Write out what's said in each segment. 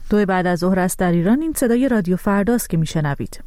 2 بعد از ظهر است در ایران. این صدای رادیو فرداست که میشنوید.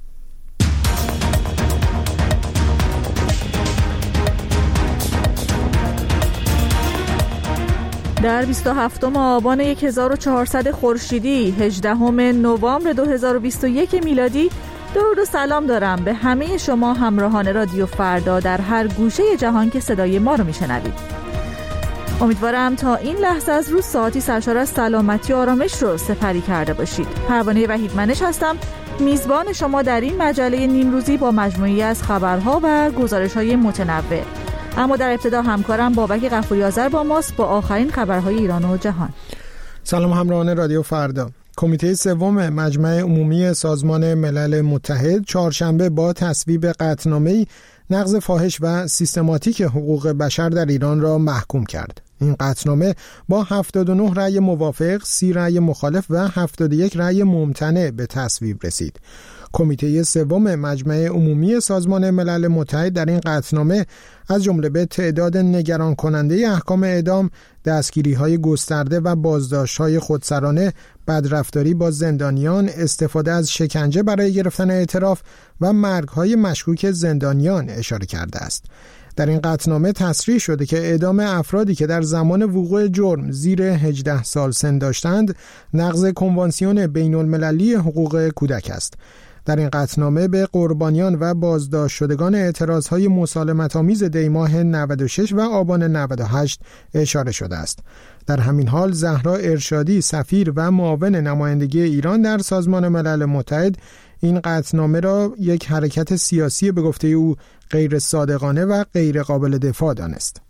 در 27 آبان 1400 خورشیدی 18 نوامبر 2021 میلادی درود و سلام دارم به همه شما همراهان رادیو فردا در هر گوشه جهان که صدای ما رو میشنوید. امیدوارم تا این لحظه از روز ساعتی سرشار از سلامتی و آرامش رو سپری کرده باشید. پروانه وحید منش هستم، میزبان شما در این مجله نیمروزی با مجموعی از خبرها و گزارش‌های متنوع. اما در ابتدا همکارم بابک غفوری آذر با ماست با آخرین خبرهای ایران و جهان. سلام همراهان رادیو فردا. کمیته سوم مجمع عمومی سازمان ملل متحد چهارشنبه با تصویب قطعنامه‌ای نقض فاحش و سیستماتیک حقوق بشر در ایران را محکوم کرد. این قطعنامه با 79 رأی موافق، 30 رأی مخالف و 71 رأی ممتنع به تصویب رسید. کمیته سوم مجمع عمومی سازمان ملل متحد در این قطعنامه از جمله به تعداد نگران کننده احکام اعدام، دستگیری‌های گسترده و بازداشت‌های خودسرانه، بدرفتاری با زندانیان، استفاده از شکنجه برای گرفتن اعتراف و مرگ‌های مشکوک زندانیان اشاره کرده است. در این قطعنامه تصریح شده که اعدام افرادی که در زمان وقوع جرم زیر 18 سال سن داشتند نقض کنوانسیون بین‌المللی حقوق کودک است. در این قطعنامه به قربانیان و بازداشت شدگان اعتراضهای مسالمت‌آمیز دی‌ماه 96 و آبان 98 اشاره شده است. در همین حال زهرا ارشادی، سفیر و معاون نمایندگی ایران در سازمان ملل متحد، این قطعنامه را یک حرکت سیاسی به گفته او غیر صادقانه و غیر قابل دفاع دانست.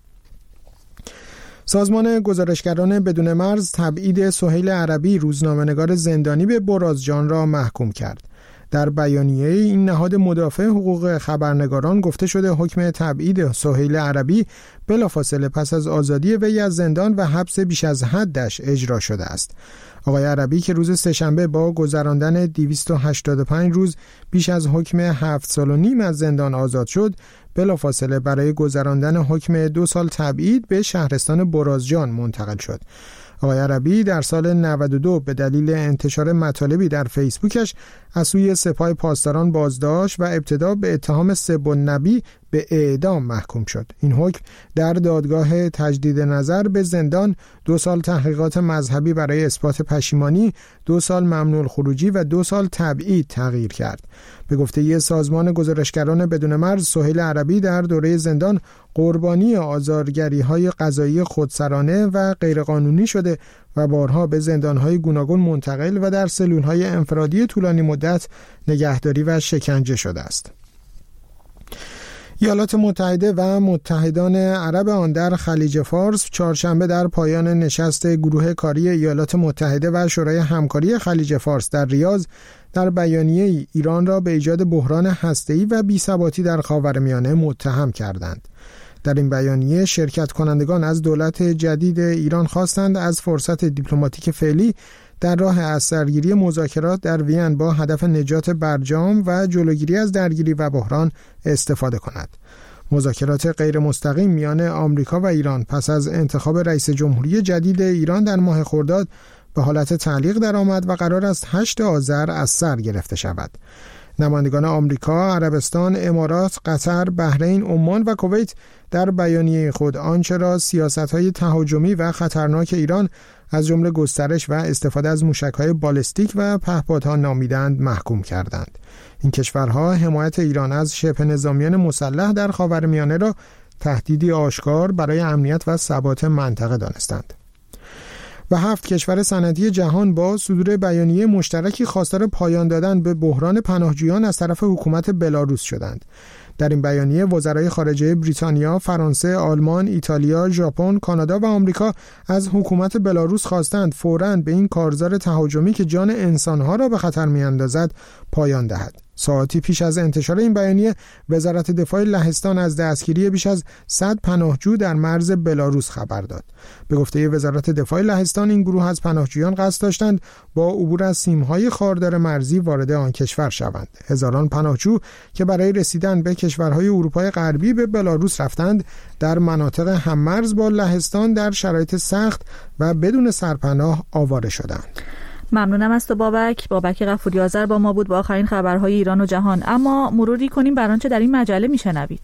سازمان گزارشگران بدون مرز تبعید سهیل عربی، روزنامه‌نگار زندانی به برازجان را محکوم کرد. در بیانیه این نهاد مدافع حقوق خبرنگاران گفته شده حکم تبعید سهیل عربی بلافاصله پس از آزادی وی از زندان و حبس بیش از حدش اجرا شده است. آقای عربی که روز سه‌شنبه با گذراندن 285 روز بیش از حکم 7 سال و نیم از زندان آزاد شد، بلافاصله برای گذراندن حکم 2 سال تبعید به شهرستان برازجان منتقل شد. آقای عربی در سال 92 به دلیل انتشار مطالبی در فیسبوکش از سوی سپاه پاسداران بازداشت و ابتدا به اتهام سب النبی به اعدام محکوم شد. این حکم در دادگاه تجدید نظر به زندان، 2 سال تحقیقات مذهبی برای اثبات پشیمانی، 2 سال ممنوع الخروجی و 2 سال تبعید تغییر کرد. به گفته سازمان گزارشگران بدون مرز، سهیل عربی در دوره زندان قربانی آزارگری‌های قضایی خودسرانه و غیرقانونی شده و بارها به زندان‌های گوناگون منتقل و در سلول‌های انفرادی طولانی مدت نگهداری و شکنجه شده است. ایالات متحده و متحدان عرب آن در خلیج فارس چهارشنبه در پایان نشست گروه کاری ایالات متحده و شورای همکاری خلیج فارس در ریاض در بیانیه ایران را به ایجاد بحران هسته‌ای و بی‌ثباتی در خاورمیانه متهم کردند. در این بیانیه شرکت کنندگان از دولت جدید ایران خواستند از فرصت دیپلماتیک فعلی در راه از سرگیری مذاکرات در وین با هدف نجات برجام و جلوگیری از درگیری و بحران استفاده کند. مذاکرات غیر مستقیم میان آمریکا و ایران پس از انتخاب رئیس جمهوری جدید ایران در ماه خرداد به حالت تعلیق درآمد و قرار است 8 آذر از سر گرفته شود. نمایندگان آمریکا، عربستان، امارات، قطر، بحرین، عمان و کویت در بیانیه خود آنچه را سیاست‌های تهاجمی و خطرناک ایران از جمله گسترش و استفاده از موشک‌های بالستیک و پهپادها نامیدند محکوم کردند. این کشورها حمایت ایران از شبه نظامیان مسلح در خاورمیانه را تهدیدی آشکار برای امنیت و ثبات منطقه دانستند. و 7 کشور صنعتی جهان با صدور بیانیه مشترکی خواستار پایان دادن به بحران پناهجویان از طرف حکومت بلاروس شدند. در این بیانیه وزرای خارجه بریتانیا، فرانسه، آلمان، ایتالیا، ژاپن، کانادا و آمریکا از حکومت بلاروس خواستند فوراً به این کارزار تهاجمی که جان انسانها را به خطر می‌اندازد پایان دهد. ساعتی پیش از انتشار این بیانیه، وزارت دفاع لهستان از دستگیری بیش از 100 پناهجو در مرز بلاروس خبر داد. به گفته وزارت دفاع لهستان، این گروه از پناهجویان قصد داشتند با عبور از سیم‌های خاردار مرزی وارد آن کشور شوند. هزاران پناهجو که برای رسیدن به کشورهای اروپای غربی به بلاروس رفتند، در مناطق هم‌مرز با لهستان در شرایط سخت و بدون سرپناه آواره شدند. ممنونم از تو بابک غفوری آذر با ما بود با آخرین خبرهای ایران و جهان. اما مروری کنیم بر آنچه در این مجله میشنوید.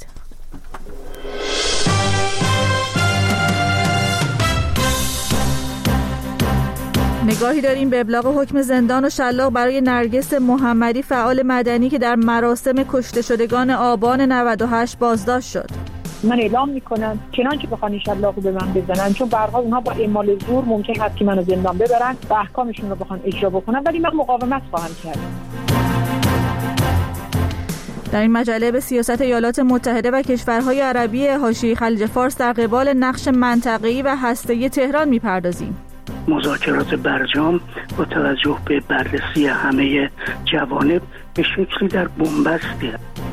نگاهی داریم به ابلاغ حکم زندان و شلاق برای نرگس محمدی، فعال مدنی که در مراسم کشته شدگان آبان 98 بازداشت شد. من اعلام میکنم چنانچه بخوان شلاقو به من بزنن، چون به هر حال اونها با اعمال زور ممکن هست که منو زندان ببرن و احکامشون رو بخوان اجرا بکنن، ولی من مقاومت خواهم کرد. در این مجله به سیاست ایالات متحده و کشورهای عربی حاشیه خلیج فارس در قبال نقش منطقه‌ای و هسته‌ای تهران میپردازیم. مذاکرات برجام با توجه به بررسی همه جوانب به شکلی در بنبسته.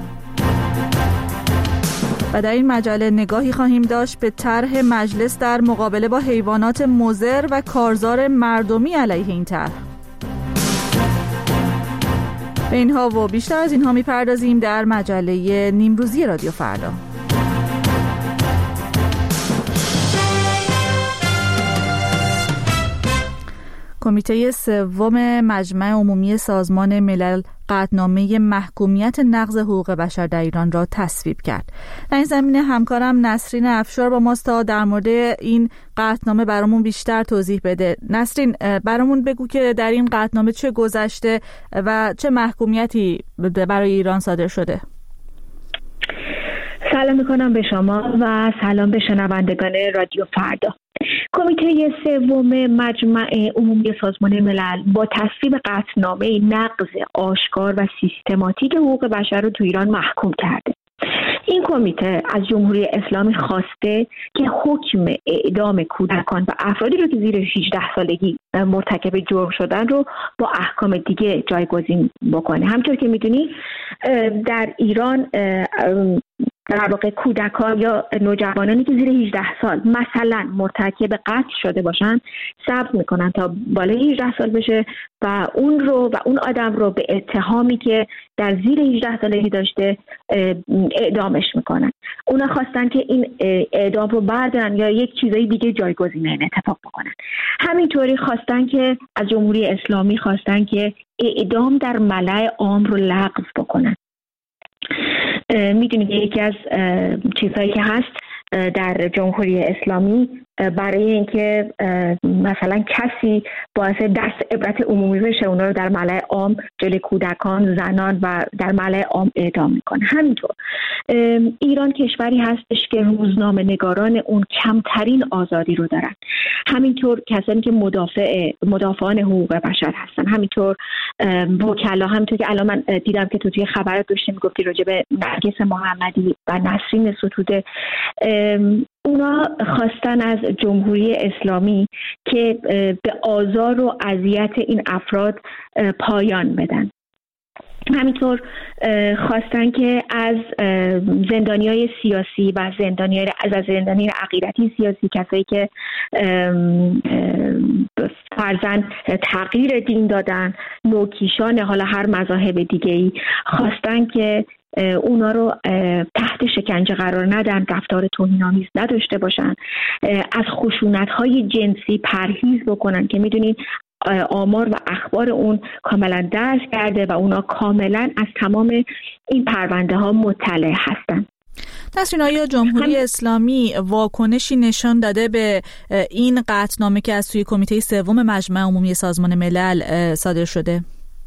و در این مجله نگاهی خواهیم داشت به طرح مجلس در مقابله با حیوانات مضر و کارزار مردمی علیه این طرح. به اینها و بیشتر از اینها میپردازیم در مجله نیمروزی رادیو فردا. کمیته سوم مجمع عمومی سازمان ملل قطعنامه محکومیت نقض حقوق بشر در ایران را تصویب کرد. در این زمینه همکارم نسرین افشار با ماست تا در مورد این قطعنامه برامون بیشتر توضیح بده. نسرین، برامون بگو که در این قطعنامه چه گذشته و چه محکومیتی برای ایران صادر شده. سلام میکنم به شما و سلام به شنوندگان رادیو فردا. کمیته سوم مجمع عمومی سازمان ملل با تصویب قطعنامه نقض آشکار و سیستماتیک حقوق بشر رو تو ایران محکوم کرده. این کمیته از جمهوری اسلامی خواسته که حکم اعدام کودکان و افرادی رو که زیر 18 سالگی مرتکب جرم شدن رو با احکام دیگه جایگزین بکنه. همونطور که میدونی در ایران در واقع کودکان یا نوجوانانی که زیر 18 سال مثلا مرتکب قتل شده باشن ثبت میکنن تا بالای 18 سال بشه و اون آدم رو به اتهامی که در زیر 18 سالگی داشته اعدامش میکنن. اونا خواستن که این اعدام رو بردارن یا یک چیزای دیگه جایگزین این اتفاق بکنن. همینطوری خواستن که از جمهوری اسلامی خواستن که اعدام در ملأ عام رو لغو بکنن. میدونید یکی از چیزهایی که هست در جمهوری اسلامی برای اینکه مثلا کسی باعث دست عبرت عمومی بشه اونا رو در ملأ عام جلوی کودکان، زنان و در ملأ عام اعدام میکنه. همینطور ایران کشوری هستش که روزنامه نگاران اون کمترین آزادی رو دارن. همینطور کسانی که مدافعان حقوق بشر هستن، همینطور وکلا، همینطور که الان من دیدم که توی خبرات داشتی میگفتی راجع به نرگس محمدی و نسرین ستوده، اونا خواستن از جمهوری اسلامی که به آزار و اذیت این افراد پایان بدن. همینطور خواستن که از زندانیای سیاسی و زندانیان عقیدتی سیاسی، کسایی که فرضاً تغییر دین دادن، نوکیشان حالا هر مذاهب دیگه‌ای، خواستن که اونا رو تحت شکنجه قرار ندن، رفتار توهین‌آمیز نداشته باشن، از خشونت‌های جنسی پرهیز بکنن که میدونین آمار و اخبار اون کاملا درج کرده و اونا کاملا از تمام این پرونده ها مطلع هستن. نسرین، آیا جمهوری اسلامی واکنشی نشان داده به این قطعنامه که از سوی کمیته سوم مجمع عمومی سازمان ملل صادر شده؟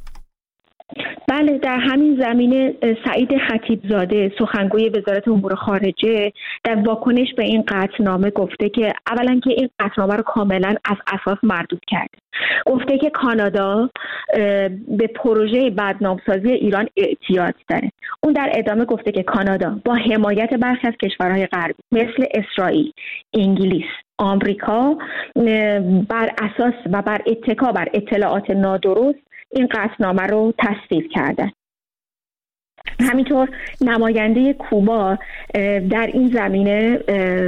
بله، در همین زمینه سعید خطیبزاده سخنگوی وزارت امور خارجه در واکنش به این قطعنامه گفته که اولا که این قطعنامه رو کاملا از اساس مردود کرده. گفته که کانادا به پروژه بدنامسازی ایران اعتیاد داره. اون در ادامه گفته که کانادا با حمایت برخی از کشورهای غربی مثل اسرائیل، انگلیس، آمریکا بر اساس و بر اتکا بر اطلاعات نادرست این قطعنامه رو تصویب کردن. همینطور نماینده کوبا در این زمینه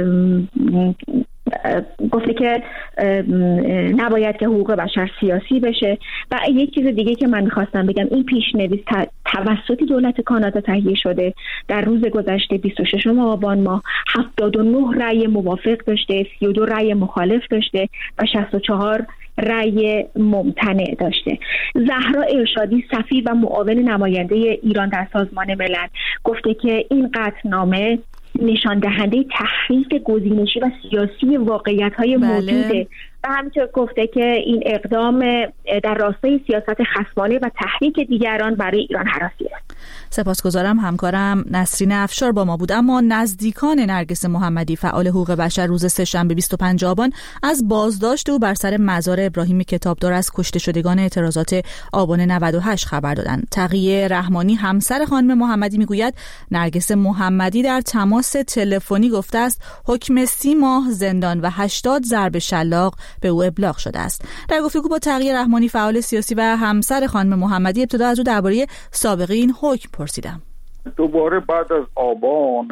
گفته که نباید که حقوق بشر سیاسی بشه. و یک چیز دیگه که من میخواستم بگم، این پیشنویس توسط دولت کانادا تهیه شده. در روز گذشته 26 آبان ماه 79 رأی موافق داشته، 32 رأی مخالف داشته و 64 رأی ممتنع داشته. زهرا ارشادی سفیر و معاون نماینده ایران در سازمان ملل گفته که این قطعنامه نشان دهنده تحریف گزینشی و سیاسی واقعیت‌های موجوده و همینطور گفته که این اقدام در راستای سیاست خصمانه و تحریک دیگران برای ایران هراسی است. سپاسگزارم. همکارم نسرین افشار با ما بود. اما نزدیکان نرگس محمدی فعال حقوق بشر روز سه‌شنبه 25 آبان از بازداشت او بر سر مزار ابراهیم کتابدار از کشته شدگان اعتراضات آبان 98 خبر دادند. تقیه رحمانی همسر خانم محمدی میگوید نرگس محمدی در تماس تلفنی گفته است حکم 30 ماه زندان و 80 ضرب شلاق به او ابلاغ شده است. در گفتگو با تقیه رحمانی فعال سیاسی و همسر خانم محمدی ابتدا از او درباره سابقه این حکم پرسیدم. دوباره بعد از آبان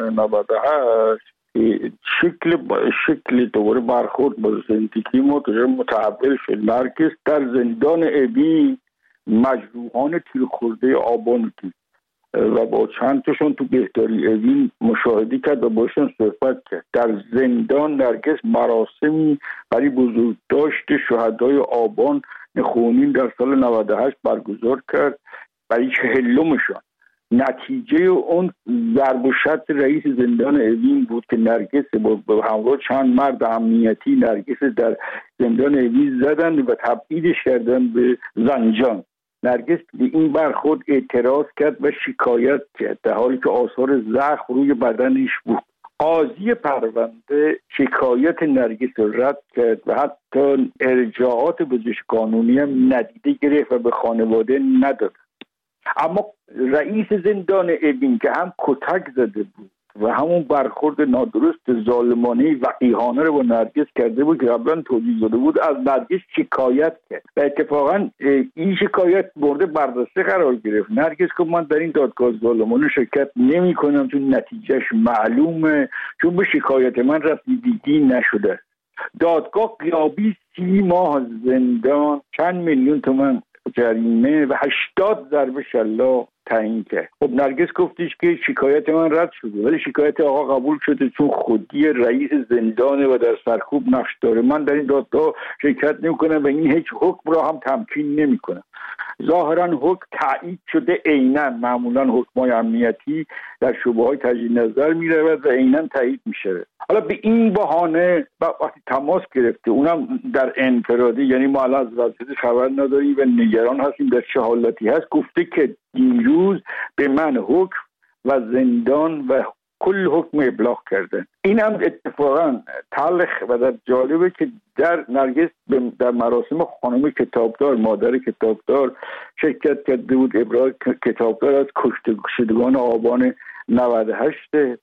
98 شکل دوباره برخورد با زندگی متحول شد. نرگس در زندان ابی مجروحان تیر خورده آبان دید و با چند تاشون تو بهداری اوین مشاهده کرد و باشون صحبت کرد. در زندان نرگس مراسمی برای بزرگداشت شهدای آبان خونین در سال 98 برگزار کرد برای 40مشان. نتیجه اون ضرب و شتم رئیس زندان اوین بود که نرگس با همراه چند مرد امنیتی نرگس در زندان اوین زدن و تبعیدش کردن به زنجان. نرگس به این برخورد اعتراض کرد و شکایت کرد در حالی که آثار زخم روی بدنش بود. قاضی پرونده شکایت نرگس را رد کرد و حتی ارجاعات پزشک قانونی هم ندیده گرفت و به خانواده نداد. اما رئیس زندان اوین که هم کتک زده بود و همون برخورد نادرست ظالمانه وقیحانه رو با نرگس کرده بود که قبلا توضیح داده بود، از نرگس شکایت کرد و اتفاقا این شکایت مورد بررسی قرار گرفت. نرگس که من در این دادگاه ظالمانه شرکت نمی کنم چون نتیجهش معلومه، چون به شکایت من رسیدگی نشده. دادگاه غیابی 30 ماه زندان، چند میلیون تومان جریمه و 80 ضرب شلاق تعیین کرد. خب نرگس گفتش که شکایت من رد شده، ولی شکایت آقا قبول شده چون خودی رئیس زندانه و در سرکوب نقش داره. من در این دادگاه شرکت نمی‌کنم و این هیچ حکم را هم تمکین نمی‌کنم. ظاهرا حکم تایید شده، عیناً معمولا حکم‌های امنیتی در شبهه‌های تجدید نظر می‌رود و عیناً تایید میشه. حالا به این بهانه وقتی تماس گرفته اونم در انفرادی، یعنی ما الان از وضعیت خبر نداریم و نگران هستیم در چه حالتی هست، گفته که دیروز به من حکم و زندان و کل حکم ابلاغ کردن. این هم اتفاقا تلخ و در جالبه که در نرگس در مراسم خانم کتابدار، مادر کتابدار شرکت کرده بود. ابراز کتابدار از کشته شدگان آبان 98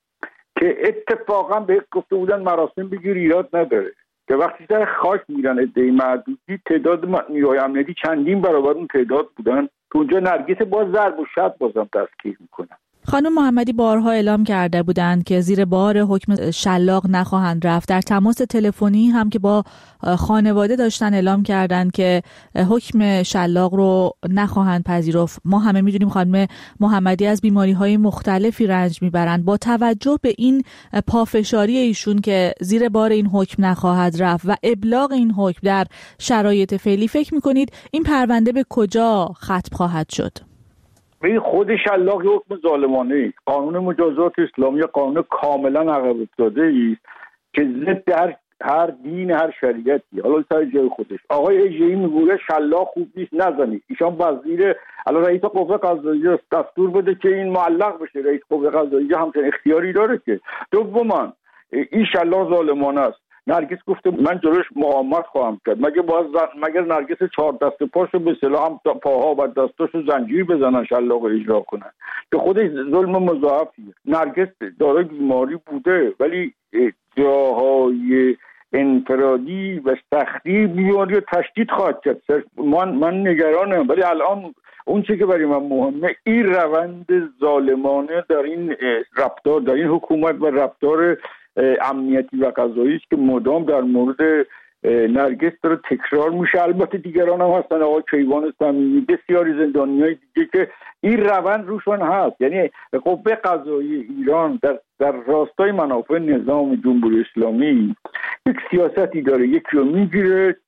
که اتفاقا به گفته بودن مراسم بگیر ایراد نداره که وقتی سر خاک میرن عده‌ای معدودی تعداد نیروهای امنیتی چندین برابر اون تعداد بودن که اونجا نرگس باز ضرب و شتم بازم دستگیر میکنن. خانم محمدی بارها اعلام کرده بودند که زیر بار حکم شلاق نخواهند رفت. در تماس تلفنی هم که با خانواده داشتن اعلام کردند که حکم شلاق رو نخواهند پذیرفت. ما همه میدونیم خانم محمدی از بیماری‌های مختلفی رنج میبرند. با توجه به این پافشاری ایشون که زیر بار این حکم نخواهد رفت و ابلاغ این حکم در شرایط فعلی، فکر میکنید این پرونده به کجا ختم خواهد شد؟ این خود شلاق حکم ظالمانه است. قانون مجازات اسلامی قانون کاملا عقب افتاده است که ضد هر دین، هر شریعتی. حالا سر جای خودش آقای اژه‌ای میگه شلاق خوب نیست نزنید. ایشان وزیر الان رئیس قوه قضاییه دستور بده که این معلق بشه. رئیس قوه قضاییه همچنین اختیاری داره که. دوما این شلاق ظالمانه است. نرگس گفته من جلوش مقاومت خواهم کرد. مگر نرگس 4 دست پاشو به اصطلاح هم پاها و دستاشو زنجیر بزنن شلاق اجرا کنن که خودش ظلم مضاعفیه. نرگس دارای بیماری بوده ولی جاهای انفرادی و سختی بیماری رو تشدید خواهد کرد. من نگرانم، ولی الان اون چیزی که برای من مهمه این روند ظالمانه در این رفتار، در این حکومت و رفتار امنیتی و قضایی است که مدام در مورد نرگس داره تکرار میشه. البته دیگران هم هستن، آقای کیوان صمیمی، بسیاری زندانیای دیگه که این روند روشون هست. یعنی قوه قضایی ایران در راستای منافع نظام جمهوری اسلامی یک سیاستی داره، یکی رو میگیره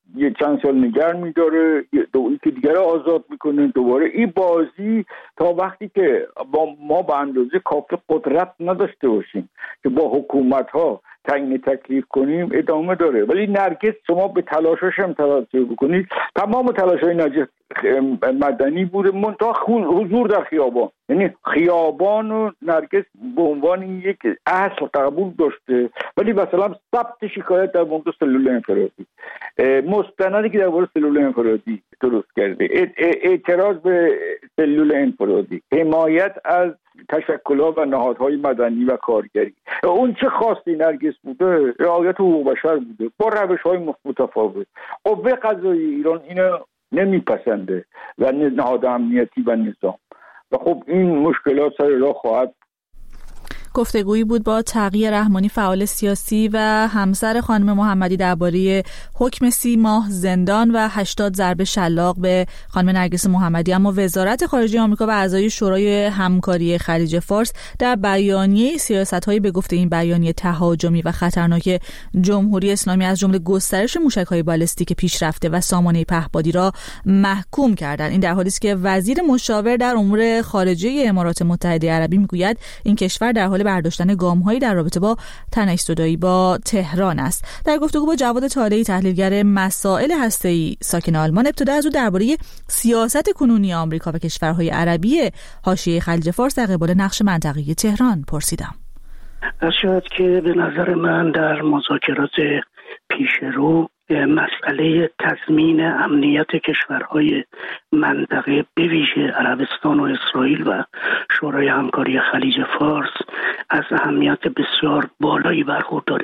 یه چند سال نگه می‌داره، یکی دیگر رو آزاد میکنه. دوباره این بازی تا وقتی که ما به اندازه کافی قدرت نداشته باشیم که با حکومت‌ها تعیین تکلیف کنیم ادامه داره. ولی نرگس شما به تلاشش هم توجه بکنید، تمام تلاش‌های نرگس مدنی بوده، منتها حضور در خیابان، یعنی خیابان و نرگس به عنوان یک اصل قبول داشته. ولی مثلا ثبت شکایت در مورد سلول انفرادی، مستندی که در مورد سلول انفرادی درست کرده، اعتراض به سلول انفرادی، حمایت از تشکل‌ها و نهادهای مدنی و کارگری، اون چه خاصی نرگس بوده رعایت حقوق بشر بوده با روش‌های متفاوت. قوه قضاییه ایران اینو نمیپسنده و نهاد امنیتی و نظام، و خب این مشکلات سر راه خواهد. گفتگویی بود با تقی رحمانی، فعال سیاسی و همسر خانم محمدی درباره حکم 30 ماه زندان و 80 ضربه شلاق به خانم نرگس محمدی. اما وزارت خارجه آمریکا و اعضای شورای همکاری خلیج فارس در بیانیه سیاست‌های به گفته این بیانیه تهاجمی و خطرناک جمهوری اسلامی از جمله گسترش موشک‌های بالستیک پیشرفته و سامانه پهپادی را محکوم کردند. این در حالی است که وزیر مشاور در امور خارجه امارات متحده عربی میگوید این کشور در حال برداشتن گام‌هایی در رابطه با تنش‌زدایی با تهران است. در گفتگو با جواد طالعی، تحلیلگر مسائل هسته‌ای ساکن آلمان، ابتدا از او درباره سیاست کنونی آمریکا و کشورهای عربی حاشیه خلیج فارس در قبال نقش منطقه‌ای تهران پرسیدم. شاید که به نظر من در مذاکرات پیشرو مسئله تضمین امنیت کشورهای منطقه به ویژه عربستان و اسرائیل و شورای همکاری خلیج فارس از اهمیت بسیار بالایی برخورداره.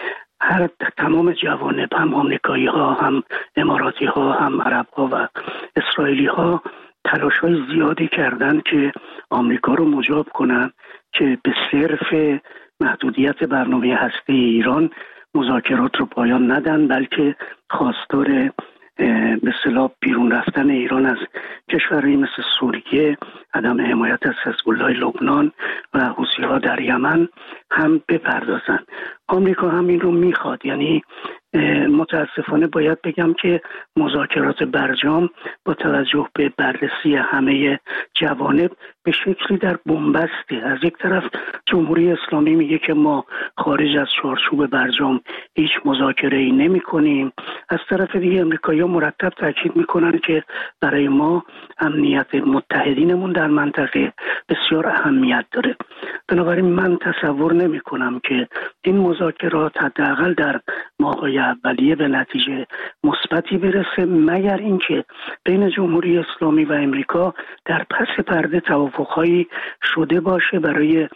تمام جوانب، هم آمریکایی ها، هم اماراتی ها، هم عرب ها و اسرائیلی ها تلاش‌های زیادی کردن که آمریکا رو مجاب کنن که به صرف محدودیت برنامه هسته ایران مذاکرات رو پایان ندن، بلکه خواستار به اصطلاح بیرون رفتن ایران از کشورهایی مثل سوریه، عدم حمایت از حزب الله لبنان و حوثی‌ها در یمن هم بپردازن. آمریکا هم این رو میخواد. یعنی متاسفانه باید بگم که مذاکرات برجام با توجه به بررسی همه جوانب به شکلی در بنبسته. از یک طرف جمهوری اسلامی میگه که ما خارج از چارچوب برجام هیچ مذاکره‌ای نمی‌کنیم، از طرف دیگه امریکایی‌ها مرتب تاکید میکنن که برای ما امنیت متحدینمون در منطقه بسیار اهمیت داره. بنابراین من تصور نمی‌کنم که این مذاکرات حداقل در ماه‌های اولیه به نتیجه مثبتی برسه، مگر اینکه بین جمهوری اسلامی و امریکا در پس پرده توافق‌هایی شده باشه برای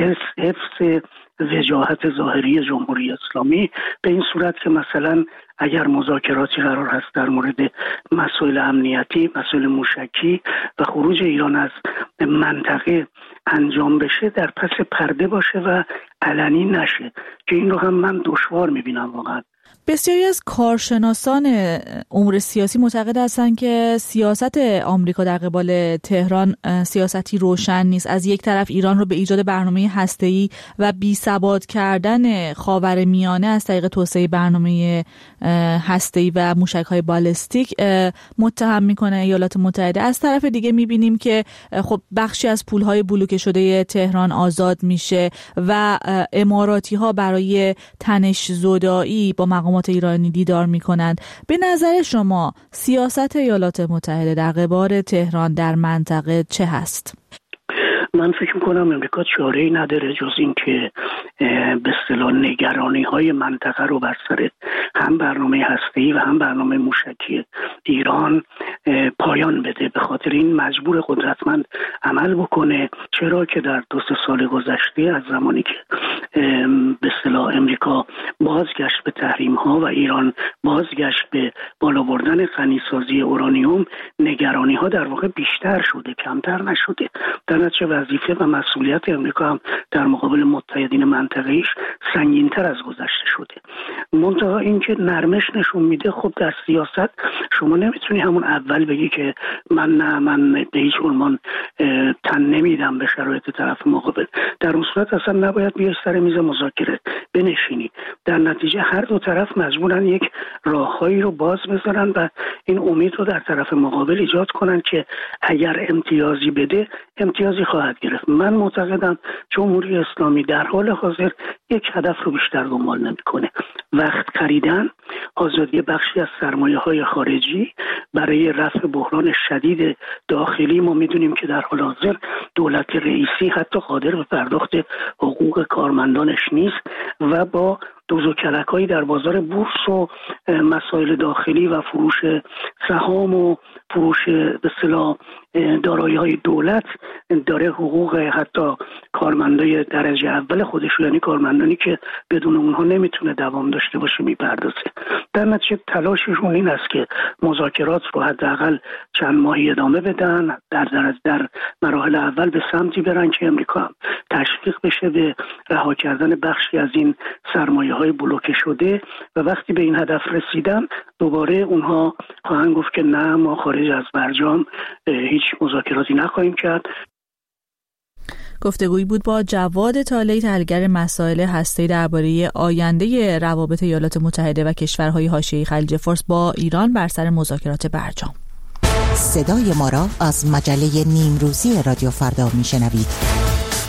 حفظ وجاهت ظاهری جمهوری اسلامی، به این صورت که مثلا اگر مذاکراتی قرار هست در مورد مسائل امنیتی، مسائل موشکی و خروج ایران از منطقه انجام بشه در پس پرده باشه و علنی نشه، که این رو هم من دشوار میبینم واقعا. بسیاری از کارشناسان امور سیاسی معتقد هستند که سیاست آمریکا در قبال تهران سیاستی روشن نیست. از یک طرف ایران رو به ایجاد برنامه هسته‌ای و بی‌ثبات کردن خاورمیانه از طریق توسعه برنامه هسته‌ای و موشک‌های بالستیک متهم میکنه ایالات متحده. از طرف دیگه میبینیم که خب بخشی از پول‌های بلوکه شده تهران آزاد میشه و اماراتی‌ها برای تنش‌زدایی با مقامات ایرانی دیدار میکنند. به نظر شما سیاست ایالات متحده در قبال تهران در منطقه چه هست؟ من فکر میکنم امریکا چاره‌ای نداره جز این که به اصطلاح نگرانی‌های منطقه رو بر سر هم برنامه هسته‌ای و هم برنامه موشکی ایران پایان بده. به خاطر این مجبور قدرتمند عمل بکنه، چرا که در 2 سال گذشته از زمانی که به اصطلاح امریکا بازگشت به تحریم‌ها و ایران بازگشت به بالا بردن غنیسازی اورانیوم، نگرانی‌ها در واقع بیشتر شده، کمتر نشده. در نتیجه وظیفه و مسئولیت امریکا هم در مقابل متحدین منطقه‌ایش سنگین‌تر از گذشته شده. منتها اینکه نرمش نشون میده، خب در سیاست شما نمیتونی همون اول بگی که من به هیچ عنوان تن نمیدم به شرایط طرف مقابل، در اون صورت اصلا نباید بیای سر میز مذاکره بنشینی. در نتیجه هر دو طرف مجبورن یک راههایی رو باز بذارن و این امید رو در طرف مقابل ایجاد کنن که اگر امتیازی بده امتیازی خواهد گرفت. من معتقدم جمهوری اسلامی در حال حاضر یک هدف رو بیشتر دنبال نمیکنه، وقت خریدن آزادی بخشی از سرمایه‌های خارجی برای رفع بحران شدید داخلی. ما میدونیم که در حال حاضر دولت رئیسی حتی قادر به پرداخت حقوق کارمندانش نیست و با دوز و کلک‌هایی در بازار بورس و مسائل داخلی و فروش سهام و فروش به اصطلاح دارایی‌های دولت داره حقوق حتی کارمندای درجه اول خودش، یعنی کارمندانی که بدون اونها نمیتونه دوام داشته باشه، میپردازه. در نتیجه تلاششون این است که مذاکرات رو حداقل چند ماهی ادامه بدن، در مراحل اول به سمتی برن که امریکا هم تشویق بشه به رها کردن بخشی از این سرمایه‌های بلوکه شده و وقتی به این هدف رسیدن دوباره اونها خواهند گفت که نه، ما خارج از برجام هیچ مذاکراتی نخواهیم کرد. گفتگویی بود با جواد طالعی، تحلیلگر مسائل هسته‌ای درباره آینده روابط ایالات متحده و کشورهای حاشیه‌ای خلیج فارس با ایران بر سر مذاکرات برجام. صدای ما را از مجله نیمروزی رادیو فردا میشنوید.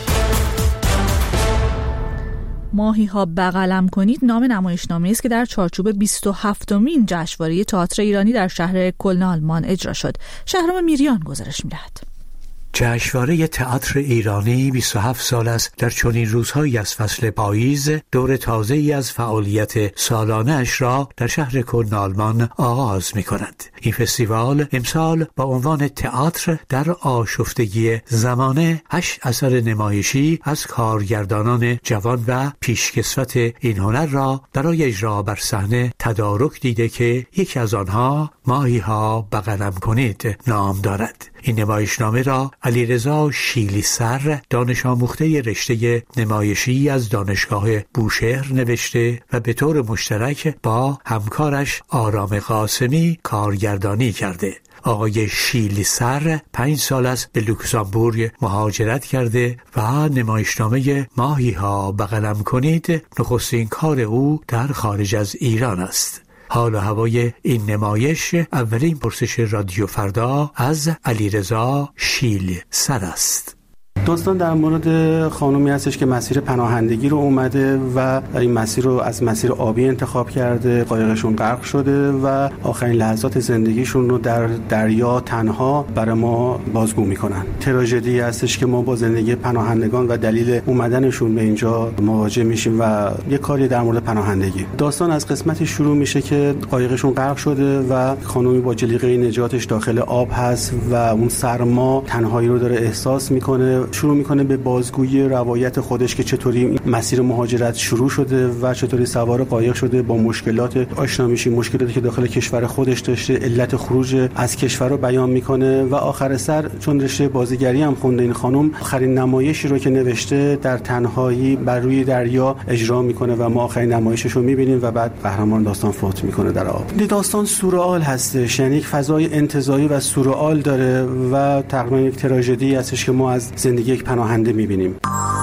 ماهی ها بغلم کنید نام نمایشنامه‌ای است که در چارچوب 27مین جشنواره تئاتر ایرانی در شهر کلن آلمان اجرا شد. شهرام میریان گزارش می‌دهد. جشنواره تئاتر ایرانی 27 سال است در چنین روزهایی از فصل پاییز دور تازه‌ای از فعالیت سالانه اش را در شهر کلن آلمان آغاز می‌کند. این فستیوال امسال با عنوان تئاتر در آشفتگی زمانه 8 اثر نمایشی از کارگردانان جوان و پیشکسوت این هنر را برای اجرا بر صحنه تدارک دیده که یکی از آنها ماهی ها بغلم کنید نام دارد. این نمایشنامه را علیرضا شیلی سر، دانش آموخته رشته نمایشی از دانشگاه بوشهر نوشته و به طور مشترک با همکارش آرام قاسمی کارگردانی کرده. آقای شیلی سر 5 سال است به لوکزامبورگ مهاجرت کرده و نمایشنامه ماهی ها بغلم کنید نخستین کار او در خارج از ایران است. حال و هوای این نمایش اولین پرسش رادیو فردا از علیرضا شیل سر است. داستان در مورد خانومی هستش که مسیر پناهندگی رو اومده و این مسیر رو از مسیر آبی انتخاب کرده، قایقشون غرق شده و آخرین لحظات زندگیشون رو در دریا تنها برای ما بازگو میکنن. تراژدی هستش که ما با زندگی پناهندگان و دلیل اومدنشون به اینجا مواجه میشیم و یه کاری در مورد پناهندگی. داستان از قسمتی شروع میشه که قایقشون غرق شده و خانومی با جلیقه نجاتش داخل آب هست و اون سرما تنهایی رو داره احساس میکنه. شروع میکنه به بازگویی روایت خودش که چطوری مسیر مهاجرت شروع شده و چطوری سوار قایق شده، با مشکلات آشنا میشیم، مشکلاتی که داخل کشور خودش داشته، علت خروج از کشور رو بیان میکنه و آخر سر چون رشته بازیگری هم خونده این خانم، آخرین نمایشی رو که نوشته در تنهایی بر روی دریا اجرا میکنه و ما آخرین نمایشش رو میبینیم و بعد قهرمان داستان فوت میکنه در آب. داستان سورئال هستش، یعنی یک فضای انتزاعی و سورئال داره و تقریبا یک تراژدی هستش که ما از زندگی یک پناهنده میبینیم.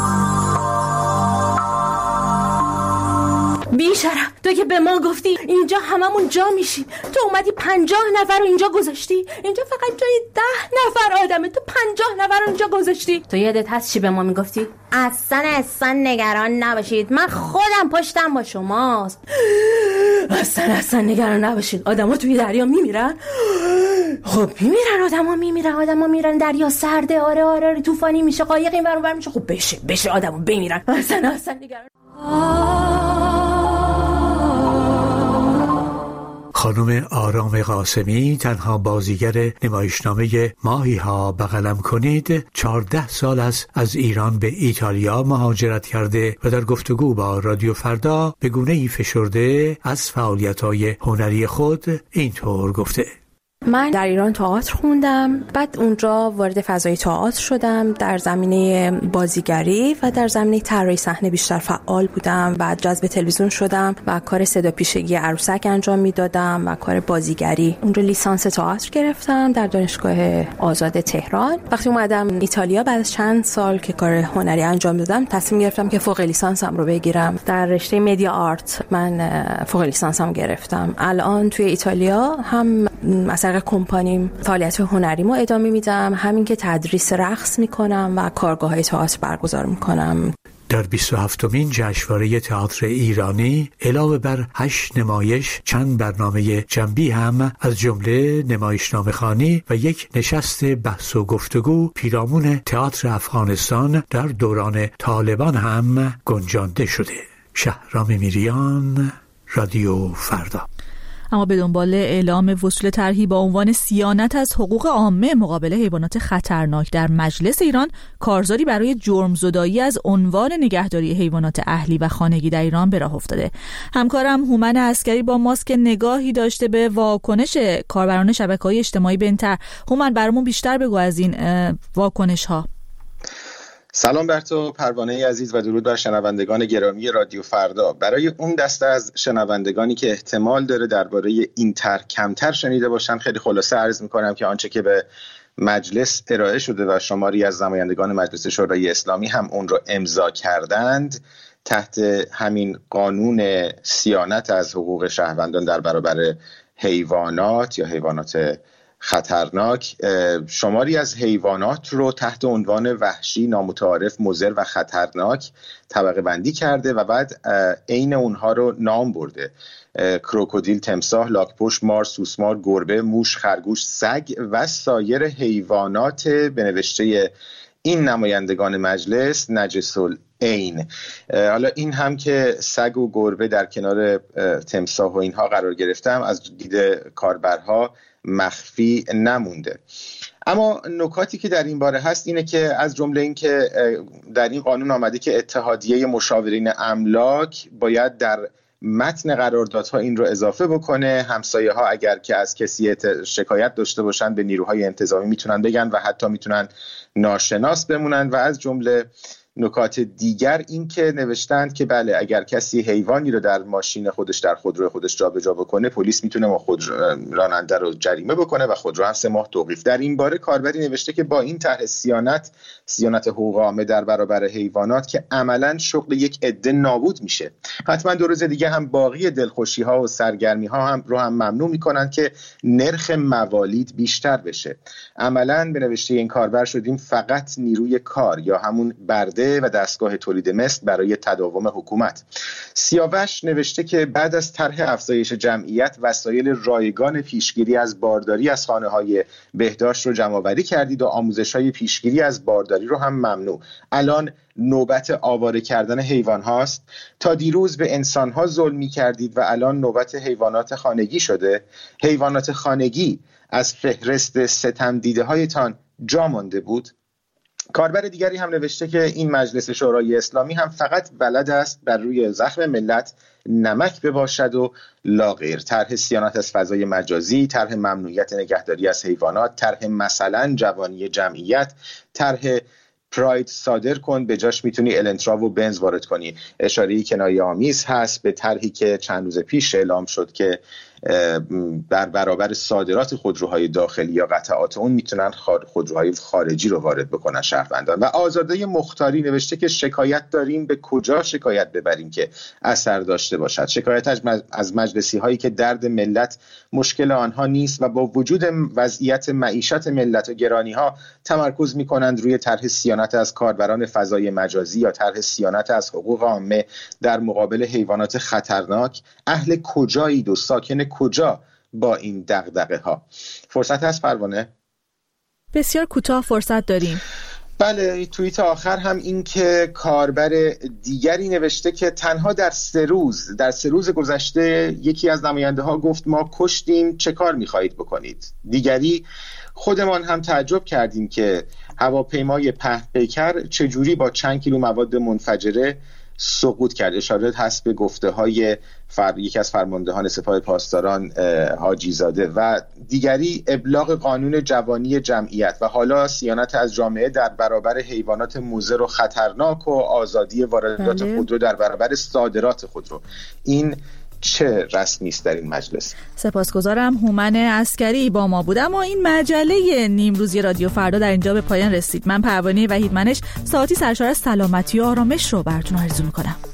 بیشرف، تو که به ما گفتی اینجا هممون جا میشیم، تو اومدی 50 نفر رو اینجا گذاشتی. اینجا فقط جای 10 نفر آدمه، تو 50 نفر رو اینجا گذاشتی. تو یادت هست چی به ما میگفتی؟ اصلا نگران نباشید، من خودم پشتم با شماست. اصلا نگران نباشید. آدما توی دریا میمیرن. خب میمیرن، آدما میرن دریا سرده. آره طوفانی میشه، قایق این ور اون ور میشه. خب بشه آدما بمیرن. اصلا نگران. خانم آرام قاسمی، تنها بازیگر نمایشنامه ماهی ها بغلم کنید، 14 سال است از ایران به ایتالیا مهاجرت کرده و در گفتگو با رادیو فردا به گونه‌ای فشرده از فعالیت‌های هنری خود اینطور گفته: من در ایران تئاتر خوندم، بعد اونجا وارد فضای تئاتر شدم، در زمینه بازیگری و در زمینه طراحی صحنه بیشتر فعال بودم. بعد جذب تلویزیون شدم و کار صدا پیشگی عروسک انجام میدادم و کار بازیگری. اونجا لیسانس تئاتر گرفتم در دانشگاه آزاد تهران. وقتی اومدم ایتالیا بعد از چند سال که کار هنری انجام دادم، تصمیم گرفتم که فوق لیسانسم رو بگیرم. در رشته مدیا آرت من فوق لیسانسم گرفتم. الان توی ایتالیا هم از طریق کمپانیم فعالیت هنریمو ادامه میدم، همین که تدریس رقص میکنم و کارگاه‌های تئاتر برگزار میکنم. در 27مین جشنواره تئاتر ایرانی علاوه بر 8 نمایش، چند برنامه جنبی هم از جمله نمایشنامه‌خوانی و یک نشست بحث و گفتگو پیرامون تئاتر افغانستان در دوران طالبان هم گنجانده شده. شهرام میریان، رادیو فردا. اما به دنبال اعلام وصول طرحی با عنوان صیانت از حقوق عامه مقابل حیوانات خطرناک در مجلس ایران، کارزاری برای جرمزدایی از عنوان نگهداری حیوانات اهلی و خانگی در ایران به راه افتاده. همکارم هومن عسکری با ماست که نگاهی داشته به واکنش کاربران شبکه‌های اجتماعی به این طرح. هومن، برامون بیشتر بگو از این واکنش‌ها. سلام بر تو پروانه عزیز و درود بر شنوندگان گرامی رادیو فردا. برای اون دسته از شنوندگانی که احتمال داره درباره این طرح کمتر شنیده باشن، خیلی خلاصه عرض میکنم که آنچه که به مجلس ارائه شده و شماری از نمایندگان مجلس شورای اسلامی هم اون رو امضا کردند، تحت همین قانون صیانت از حقوق شهروندان در برابر حیوانات یا حیوانات خطرناک، شماری از حیوانات رو تحت عنوان وحشی، نامتعارف، مضر و خطرناک طبقه بندی کرده و بعد عین اونها رو نام برده: کروکودیل، تمساح، لاک‌پشت، مار، سوسمار، گربه، موش، خرگوش، سگ و سایر حیوانات به نوشته این نمایندگان مجلس نجس العین. حالا این هم که سگ و گربه در کنار تمساح و اینها قرار گرفتم از دید کاربرها مخفی نمونده. اما نکاتی که در این باره هست اینه که از جمله این که در این قانون آمده که اتحادیه مشاورین املاک باید در متن قراردادها این رو اضافه بکنه. همسایه ها اگر که از کسی شکایت داشته باشن به نیروهای انتظامی میتونن بگن و حتی میتونن ناشناس بمونن. و از جمله نکات دیگر این که نوشتند که بله، اگر کسی حیوانی رو در ماشین خودش، در خودروی خودش جابجا بکنه، پلیس میتونه راننده رو جریمه بکنه و خودرو هم 3 ماه توقیف. در این باره کاربری نوشته که با این طرح صیانت حقوق عامه در برابر حیوانات که عملاً شغل یک عده نابود میشه، حتما 2 روز دیگه هم باقی دلخوشی ها و سرگرمی ها هم ممنوع میکنن که نرخ موالید بیشتر بشه. عملاً به نوشته این کاربر شدیم فقط نیروی کار یا همون برده و دستگاه تولید مثل برای تداوم حکومت. سیاوش نوشته که بعد از طرح افزایش جمعیت، وسایل رایگان پیشگیری از بارداری از خانه‌های بهداشت رو جمع‌آوری کردید و آموزش‌های پیشگیری از بارداری رو هم ممنوع. الان نوبت آواره کردن حیوان هاست. تا دیروز به انسان ها ظلم می کردید و الان نوبت حیوانات خانگی شده. حیوانات خانگی از فهرست ستم دیده هایتان جا مانده بود. کاربر دیگری هم نوشته که این مجلس شورای اسلامی هم فقط بلد است بر روی زخم ملت نمک بباشد و لاغیر. طرح صیانت از فضای مجازی، طرح ممنوعیت نگهداری از حیوانات، طرح مثلا جوانی جمعیت، طرح پراید صادر کن، به جاش میتونی النترا و بنز وارد کنی. اشاره‌ای کنایه آمیز هست به طرحی که چند روز پیش اعلام شد که در برابر صادرات خودروهای داخلی یا قطعات اون میتونن خودروهای خارجی رو وارد بکنن شهروندان. و آزاده مختاری نوشته که شکایت داریم، به کجا شکایت ببریم که اثر داشته باشد؟ شکایت از مجلسی هایی که درد ملت مشکل آنها نیست و با وجود وضعیت معیشت ملت و گرانی ها تمرکز میکنند روی طرح صیانت از کاربران فضای مجازی یا طرح صیانت از حقوق عامه در مقابل حیوانات خطرناک. اهل کجایید و ساکن کجا با این دغدغه ها؟ فرصت هست پروانه؟ بسیار کوتاه فرصت داریم. بله، توییت آخر هم این که کاربر دیگری نوشته که تنها در 3 روز گذشته یکی از نماینده ها گفت ما کشتیم، چه کار میخواهید بکنید؟ دیگری خودمان هم تعجب کردیم که هواپیمای پهن پیکر چجوری با چند کیلو مواد منفجره سقوط کرد. اشاره هست به گفته های یکی از فرماندهان سپاه پاسداران حاجی زاده و دیگری ابلاغ قانون جوانی جمعیت و حالا صیانت از جامعه در برابر حیوانات مضر و خطرناک و آزادی واردات خودرو در برابر صادرات خودرو. این چه رسمی است در این مجلس؟ سپاسگزارم. هومن عسکری با ما بود. اما این مجله نیمروزی رادیو فردا در اینجا به پایان رسید. من پروانه وحیدمنش ساعتی سرشار از سلامتی و آرامش رو براتون آرزو میکنم.